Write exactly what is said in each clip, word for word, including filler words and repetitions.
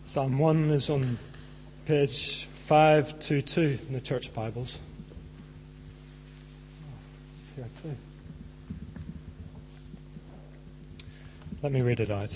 Psalm one is on page five twenty-two in the church Bibles. It's here too. Let me read it out.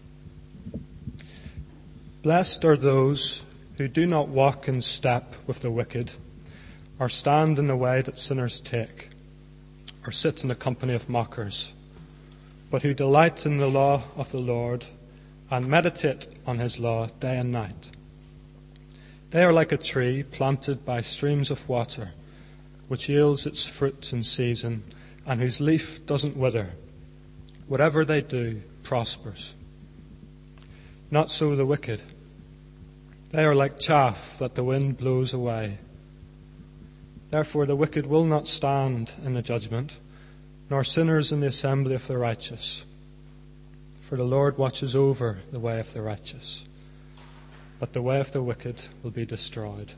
Blessed are those who do not walk in step with the wicked, or stand in the way that sinners take, or sit in the company of mockers, but who delight in the law of the Lord and meditate on his law day and night. They are like a tree planted by streams of water, which yields its fruit in season, and whose leaf doesn't wither. Whatever they do prospers. Not so the wicked. They are like chaff that the wind blows away. Therefore the wicked will not stand in the judgment, nor sinners in the assembly of the righteous. For the Lord watches over the way of the righteous, but the way of the wicked will be destroyed.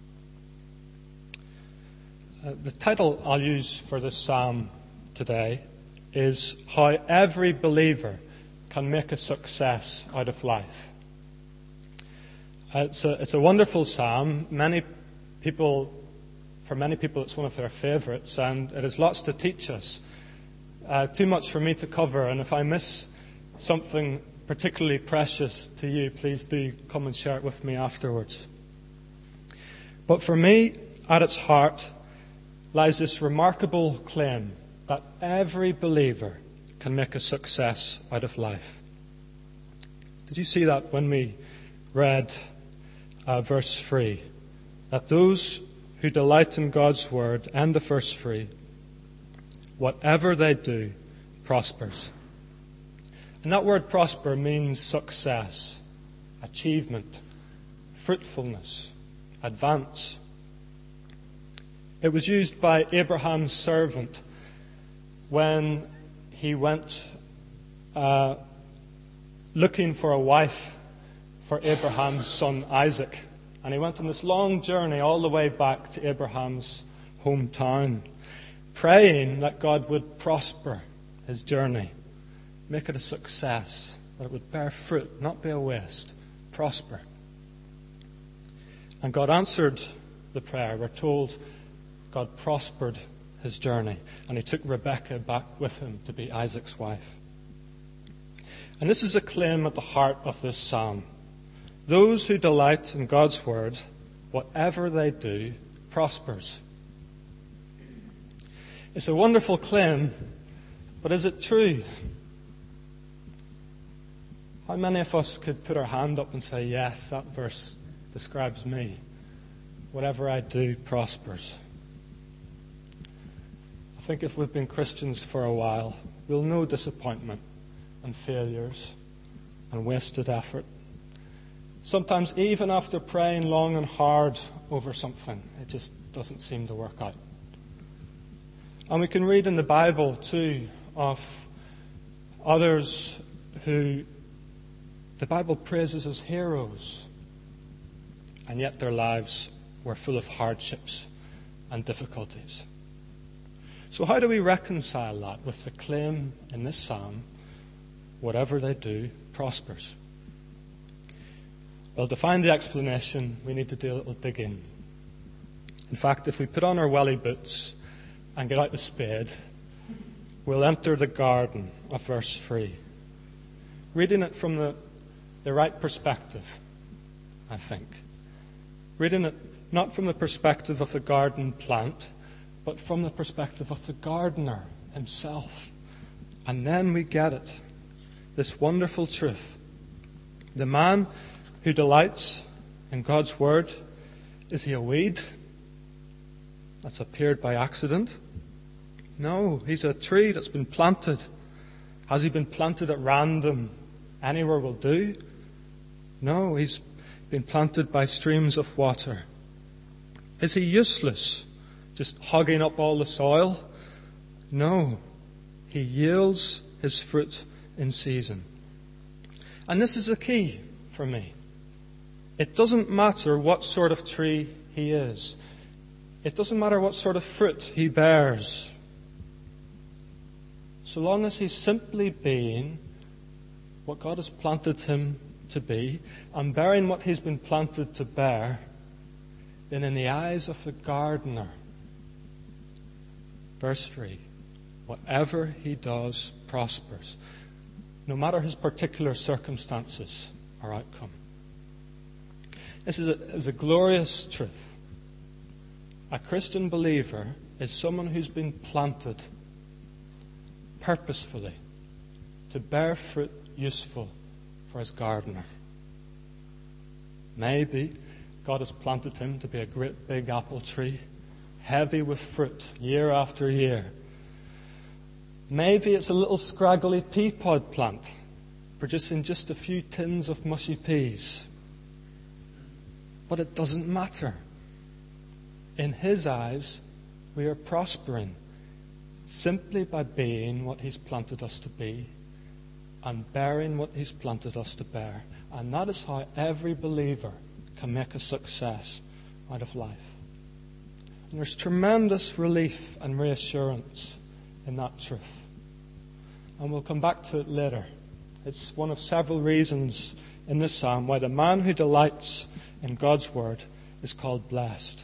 Uh, the title I'll use for this psalm today is How Every Believer Can Make a Success Out of Life. Uh, it's, a, it's a wonderful psalm. Many people, for many people, it's one of their favourites, and it has lots to teach us. Uh, too much for me to cover, and if I miss something particularly precious to you, please do come and share it with me afterwards. But for me, at its heart, lies this remarkable claim that every believer can make a success out of life. Did you see that when we read uh, verse three? That those who delight in God's word, end of verse three, whatever they do prospers. And that word prosper means success, achievement, fruitfulness, advance. It was used by Abraham's servant when he went uh, looking for a wife for Abraham's son Isaac. And he went on this long journey all the way back to Abraham's hometown, praying that God would prosper his journey, make it a success, that it would bear fruit, not be a waste, prosper. And God answered the prayer. We're told God prospered his journey, and he took Rebekah back with him to be Isaac's wife. And this is a claim at the heart of this psalm. Those who delight in God's word, whatever they do, prospers. It's a wonderful claim, but is it true? How many of us could put our hand up and say, yes, that verse describes me. Whatever I do prospers. I think if we've been Christians for a while, we'll know disappointment and failures and wasted effort. Sometimes even after praying long and hard over something, it just doesn't seem to work out. And we can read in the Bible too of others who the Bible praises as heroes, and yet their lives were full of hardships and difficulties. So how do we reconcile that with the claim in this psalm, whatever they do prospers? Well, to find the explanation, we need to do a little digging. In fact, if we put on our welly boots and get out the spade, we'll enter the garden of verse three. Reading it from the, the right perspective, I think. Reading it not from the perspective of the garden plant, but from the perspective of the gardener himself. And then we get it, this wonderful truth. The man who delights in God's word, is he a weed that's appeared by accident? No, he's a tree that's been planted. Has he been planted at random? Anywhere will do? No, he's been planted by streams of water. Is he useless, just hogging up all the soil? No, he yields his fruit in season. And this is the key for me. It doesn't matter what sort of tree he is. It doesn't matter what sort of fruit he bears. So long as he's simply being what God has planted him to be and bearing what he's been planted to bear, then in the eyes of the gardener, verse three, whatever he does prospers, no matter his particular circumstances or outcome. This is a, is a glorious truth. A Christian believer is someone who's been planted purposefully to bear fruit useful for his gardener. Maybe God has planted him to be a great big apple tree, heavy with fruit year after year. Maybe it's a little scraggly pea pod plant, producing just a few tins of mushy peas. But it doesn't matter. In his eyes, we are prospering simply by being what he's planted us to be and bearing what he's planted us to bear. And that is how every believer can make a success out of life. And there's tremendous relief and reassurance in that truth. And we'll come back to it later. It's one of several reasons in this psalm why the man who delights in God's word is called blessed.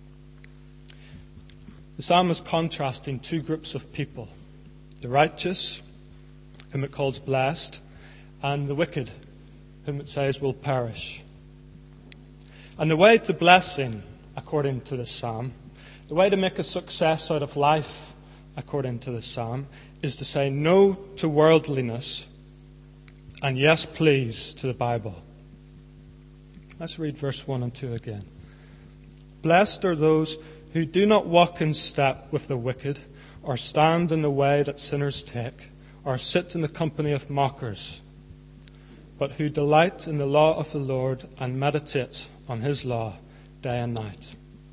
The psalm is contrasting two groups of people: the righteous, whom it calls blessed, and the wicked, whom it says will perish. And the way to blessing, according to this psalm, the way to make a success out of life, according to this psalm, is to say no to worldliness and yes, please, to the Bible. Let's read verse one and two again. Blessed are those who do not walk in step with the wicked, or stand in the way that sinners take, or sit in the company of mockers, but who delight in the law of the Lord and meditate on his law day and night.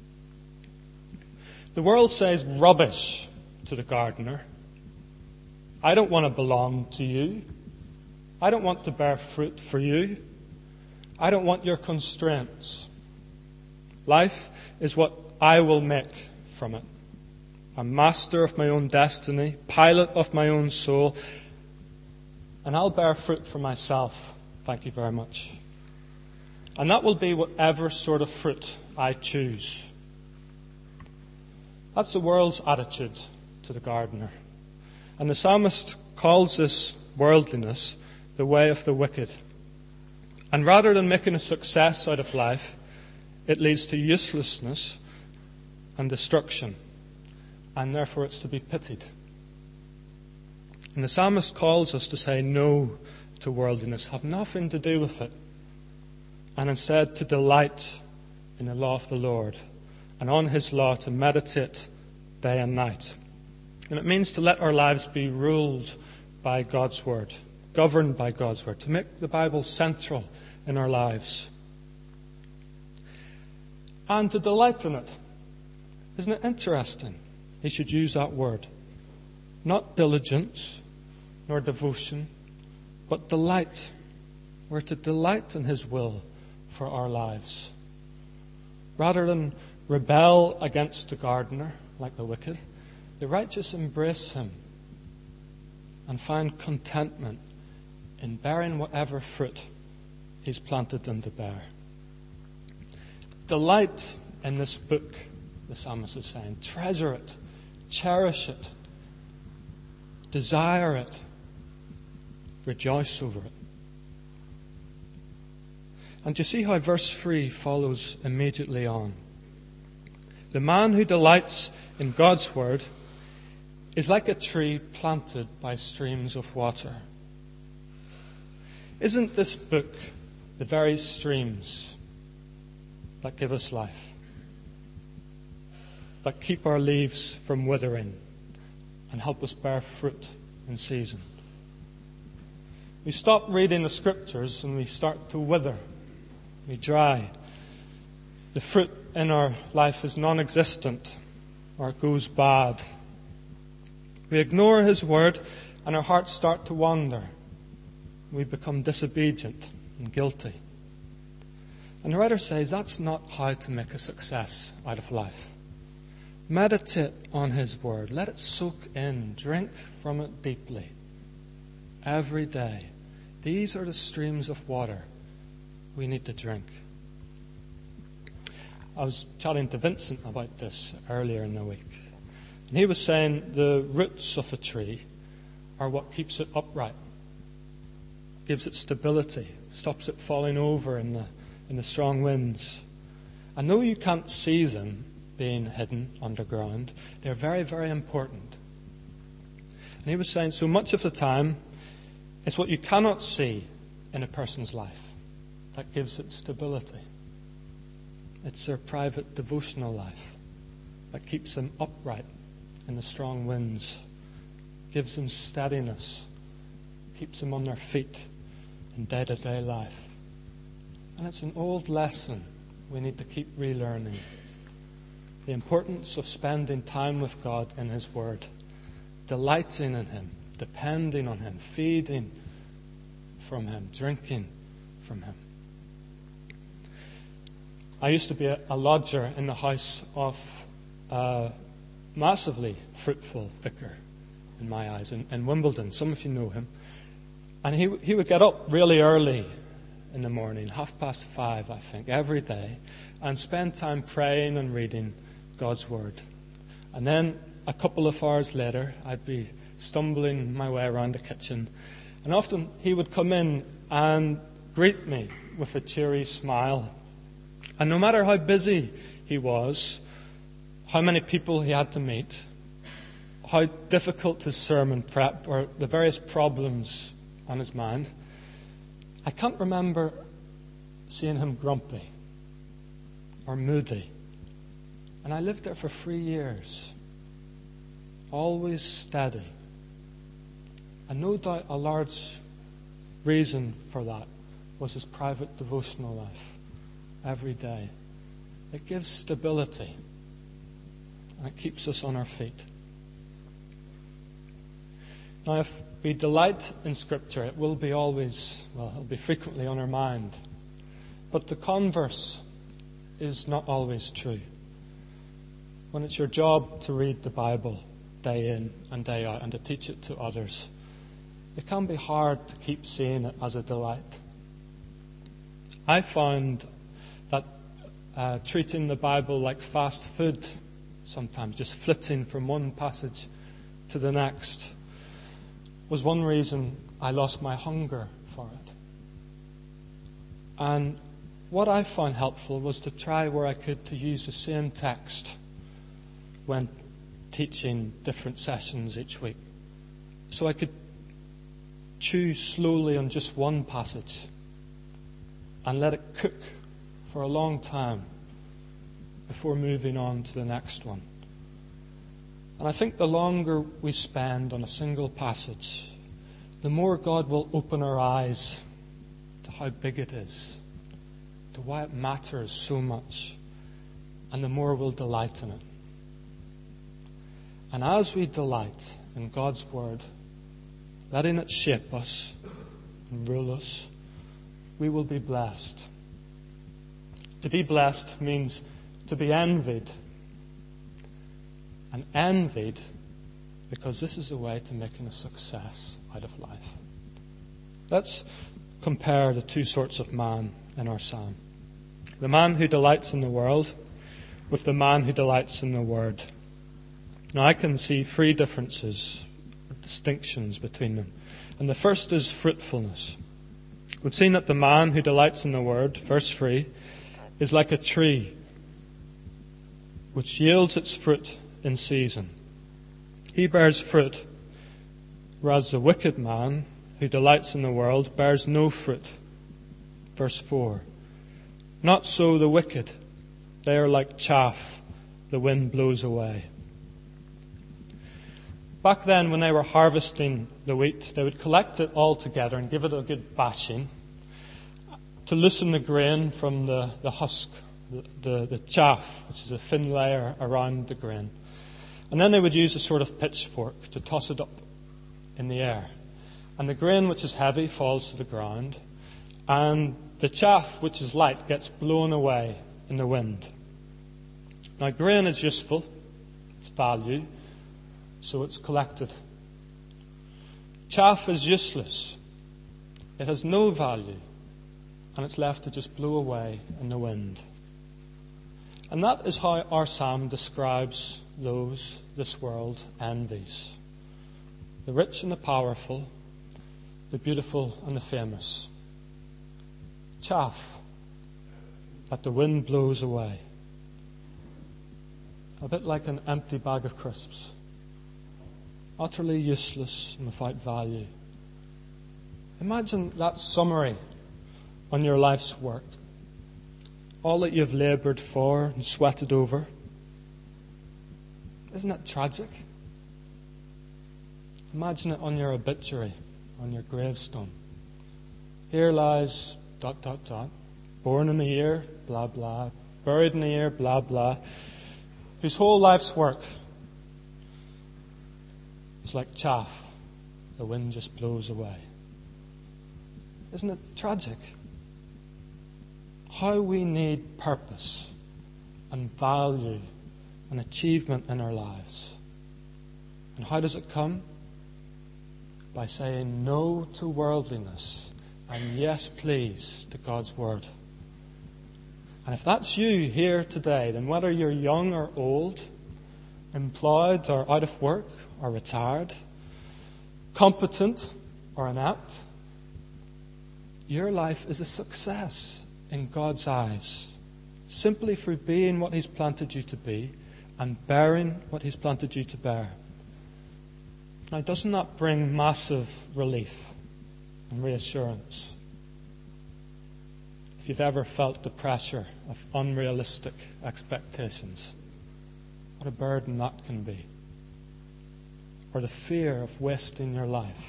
The world says rubbish to the gardener. I don't want to belong to you. I don't want to bear fruit for you. I don't want your constraints. Life is what I will make from it. I'm master of my own destiny, pilot of my own soul, and I'll bear fruit for myself. Thank you very much. And that will be whatever sort of fruit I choose. That's the world's attitude to the gardener. And the psalmist calls this worldliness the way of the wicked. And rather than making a success out of life, it leads to uselessness and destruction. And therefore it's to be pitied. And the psalmist calls us to say no to worldliness, have nothing to do with it, and instead to delight in the law of the Lord, and on his law to meditate day and night. And it means to let our lives be ruled by God's word, governed by God's word, to make the Bible central in our lives. And to delight in it. Isn't it interesting? He should use that word. Not diligence, nor devotion, but delight. We're to delight in his will for our lives. Rather than rebel against the gardener, like the wicked, the righteous embrace him and find contentment in bearing whatever fruit he's planted them to bear. Delight in this book, the psalmist is saying. Treasure it, cherish it, desire it, rejoice over it. And you see how verse three follows immediately on. The man who delights in God's word is like a tree planted by streams of water. Isn't this book the very streams that give us life, that keep our leaves from withering and help us bear fruit in season? We stop reading the scriptures and we start to wither. We dry. The fruit in our life is non-existent or it goes bad. We ignore his word and our hearts start to wander. We become disobedient and guilty. And the writer says that's not how to make a success out of life. Meditate on his word. Let it soak in. Drink from it deeply. Every day. These are the streams of water we need to drink. I was chatting to Vincent about this earlier in the week. And he was saying the roots of a tree are what keeps it upright, gives it stability, stops it falling over in the, in the strong winds. And though you can't see them being hidden underground, they're very, very important. And he was saying so much of the time, it's what you cannot see in a person's life that gives it stability. It's their private devotional life that keeps them upright in the strong winds, gives them steadiness, keeps them on their feet in day-to-day life. And it's an old lesson we need to keep relearning. The importance of spending time with God in His Word, delighting in Him, depending on Him, feeding from Him, drinking from Him. I used to be a, a lodger in the house of a massively fruitful vicar, in my eyes, in, in Wimbledon. Some of you know him. And he he would get up really early in the morning, half past five, I think, every day, and spend time praying and reading God's Word. And then a couple of hours later, I'd be stumbling my way around the kitchen, and often he would come in and greet me with a cheery smile. And no matter how busy he was, how many people he had to meet, how difficult his sermon prep or the various problems on his mind, I can't remember seeing him grumpy or moody. And I lived there for three years, always steady. And no doubt a large reason for that was his private devotional life every day. It gives stability and it keeps us on our feet. Now, if we delight in Scripture, it will be always, well, it'll be frequently on our mind. But the converse is not always true. When it's your job to read the Bible day in and day out and to teach it to others, it can be hard to keep seeing it as a delight. I found that uh, treating the Bible like fast food, sometimes just flitting from one passage to the next, was one reason I lost my hunger for it. And what I found helpful was to try where I could to use the same text when teaching different sessions each week. So I could chew slowly on just one passage and let it cook for a long time before moving on to the next one. And I think the longer we spend on a single passage, the more God will open our eyes to how big it is, to why it matters so much, and the more we'll delight in it. And as we delight in God's Word, letting it shape us and rule us, we will be blessed. To be blessed means to be envied. And envied because this is a way to making a success out of life. Let's compare the two sorts of man in our psalm. The man who delights in the world with the man who delights in the Word. Now I can see three differences, distinctions between them. And the first is fruitfulness. We've seen that the man who delights in the Word, verse three, is like a tree which yields its fruit in season. He bears fruit, whereas the wicked man who delights in the world bears no fruit. Verse four. Not so the wicked. They are like chaff the wind blows away. Back then, when they were harvesting the wheat, they would collect it all together and give it a good bashing to loosen the grain from the, the husk, the, the, the chaff, which is a thin layer around the grain. And then they would use a sort of pitchfork to toss it up in the air. And the grain, which is heavy, falls to the ground. And the chaff, which is light, gets blown away in the wind. Now, grain is useful. It's value. So it's collected. Chaff is useless. It has no value. and it's left to just blow away in the wind. And that is how our psalm describes those this world envies. The rich and the powerful, the beautiful and the famous. Chaff that the wind blows away. A bit like an empty bag of crisps. Utterly useless and without value. Imagine that summary on your life's work. All that you've laboured for and sweated over. Isn't that tragic? Imagine it on your obituary, on your gravestone. Here lies dot, dot, dot. Born in the year, blah, blah. Buried in the year, blah, blah. Whose whole life's work is like chaff. The wind just blows away. Isn't it tragic? How we need purpose and value and achievement in our lives. And how does it come? By saying no to worldliness and yes, please, to God's word. And if that's you here today, then whether you're young or old, employed or out of work or retired, competent or inept, your life is a success in God's eyes, simply through being what He's planted you to be and bearing what He's planted you to bear. Now, doesn't that bring massive relief and reassurance? If you've ever felt the pressure of unrealistic expectations, what a burden that can be. Or the fear of wasting your life.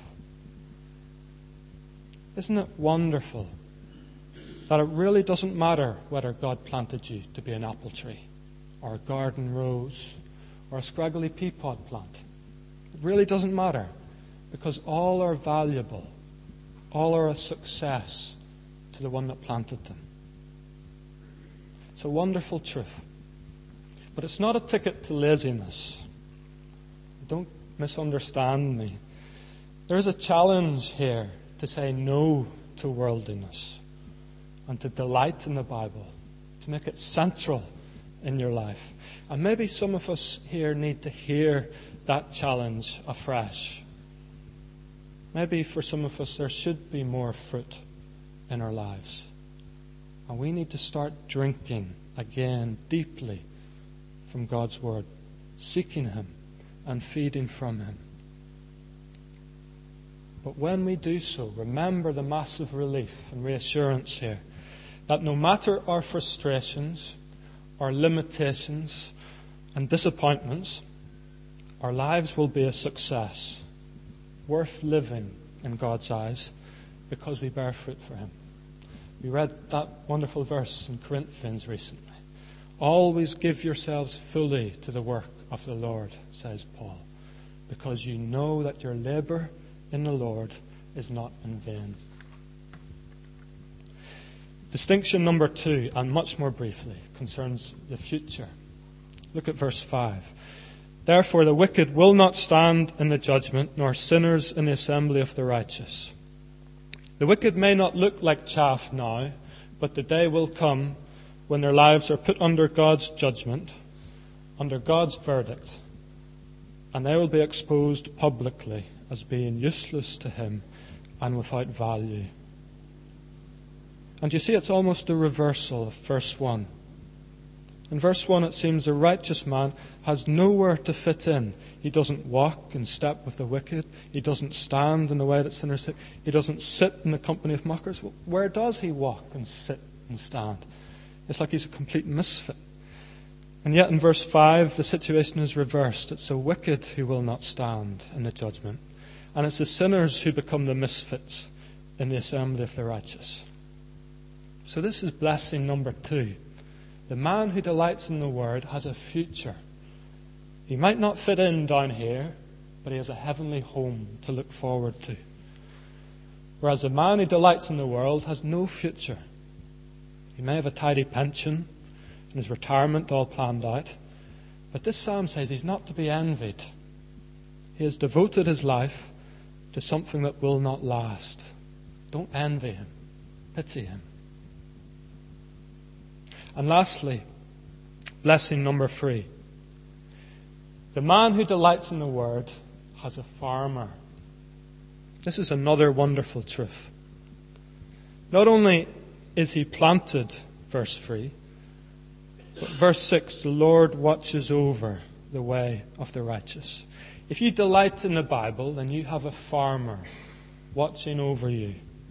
Isn't it wonderful that it really doesn't matter whether God planted you to be an apple tree or a garden rose or a scraggly pea pod plant? It really doesn't matter, because all are valuable. All are a success to the one that planted them. It's a wonderful truth. But it's not a ticket to laziness. Don't misunderstand me. There is a challenge here to say no to worldliness and to delight in the Bible, to make it central in your life. And maybe some of us here need to hear that challenge afresh. Maybe for some of us there should be more fruit in our lives. And we need to start drinking again deeply from God's Word, seeking Him and feeding from Him. But when we do so, remember the massive relief and reassurance here that no matter our frustrations, our limitations and disappointments, our lives will be a success, worth living in God's eyes, because we bear fruit for Him. We read that wonderful verse in Corinthians recently. Always give yourselves fully to the work of the Lord, says Paul, because you know that your labour in the Lord is not in vain. Distinction number two, and much more briefly, concerns the future. Look at verse five. Therefore the wicked will not stand in the judgment, nor sinners in the assembly of the righteous. The wicked may not look like chaff now, but the day will come when their lives are put under God's judgment, under God's verdict, and they will be exposed publicly as being useless to Him and without value. And you see, it's almost a reversal of verse one. In verse one, it seems the righteous man has nowhere to fit in. He doesn't walk in step with the wicked. He doesn't stand in the way that sinners sit. He doesn't sit in the company of mockers. Well, where does he walk and sit and stand? It's like he's a complete misfit. And yet in verse five, the situation is reversed. It's the wicked who will not stand in the judgment. And it's the sinners who become the misfits in the assembly of the righteous. So this is blessing number two. The man who delights in the Word has a future. He might not fit in down here, but he has a heavenly home to look forward to. Whereas the man who delights in the world has no future. He may have a tidy pension and his retirement all planned out, but this psalm says he's not to be envied. He has devoted his life to something that will not last. Don't envy him. Pity him. And lastly, blessing number three. The man who delights in the word has a farmer. This is another wonderful truth. Not only is he planted, verse three, but verse six, the Lord watches over the way of the righteous. If you delight in the Bible, then you have a farmer watching over you.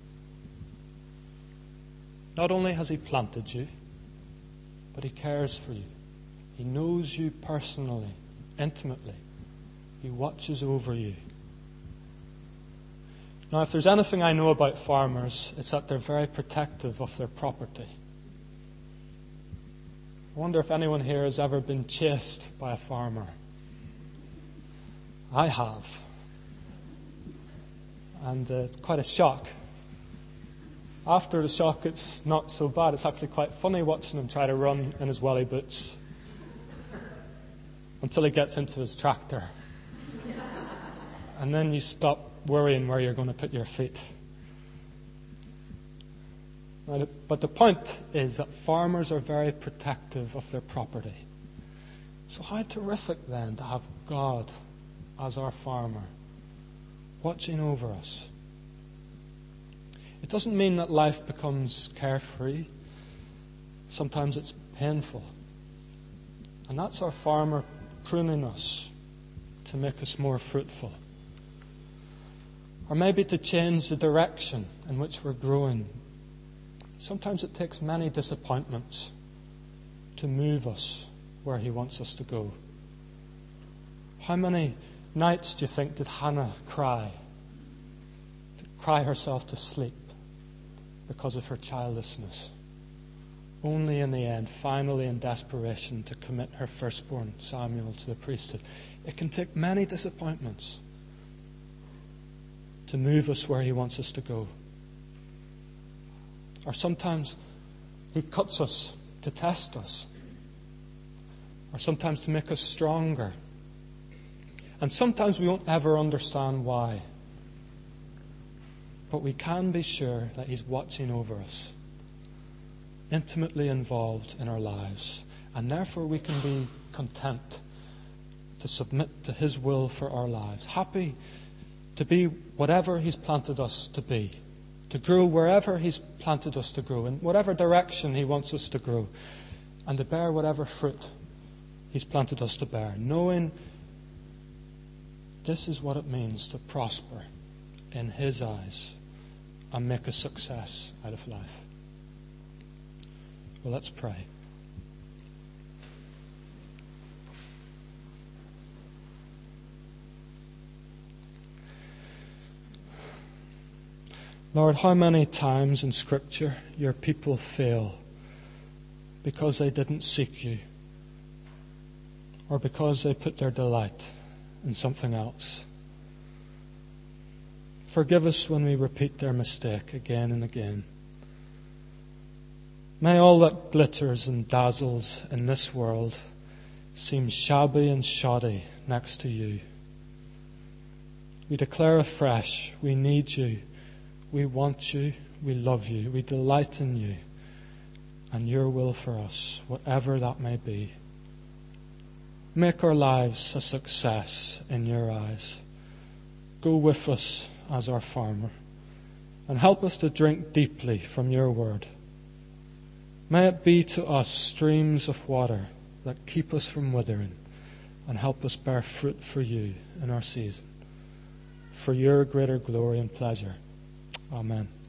Not only has he planted you, but he cares for you. He knows you personally, intimately. He watches over you. Now, if there's anything I know about farmers, it's that they're very protective of their property. I wonder if anyone here has ever been chased by a farmer. I have. And uh, it's quite a shock. After the shock, it's not so bad. It's actually quite funny watching him try to run in his welly boots until he gets into his tractor. And then you stop worrying where you're going to put your feet. But the point is that farmers are very protective of their property. So how terrific then to have God as our farmer, watching over us. It doesn't mean that life becomes carefree. Sometimes it's painful. And that's our farmer pruning us to make us more fruitful. Or maybe to change the direction in which we're growing. Sometimes it takes many disappointments to move us where he wants us to go. How many nights do you think did Hannah cry? To cry herself to sleep because of her childlessness. Only in the end, finally in desperation, to commit her firstborn, Samuel, to the priesthood. It can take many disappointments to move us where he wants us to go. Or sometimes he cuts us to test us. Or sometimes to make us stronger. And sometimes we won't ever understand why. But we can be sure that he's watching over us, intimately involved in our lives. And therefore we can be content to submit to his will for our lives. Happy to be whatever he's planted us to be. To grow wherever he's planted us to grow, in whatever direction he wants us to grow, and to bear whatever fruit he's planted us to bear, knowing this is what it means to prosper in his eyes and make a success out of life. Well, let's pray. Lord, how many times in Scripture your people fail because they didn't seek you, or because they put their delight in something else. Forgive us when we repeat their mistake again and again. May all that glitters and dazzles in this world seem shabby and shoddy next to you. We declare afresh, we need you. We want you, we love you, we delight in you and your will for us, whatever that may be. Make our lives a success in your eyes. Go with us as our farmer and help us to drink deeply from your word. May it be to us streams of water that keep us from withering and help us bear fruit for you in our season, for your greater glory and pleasure. Amen.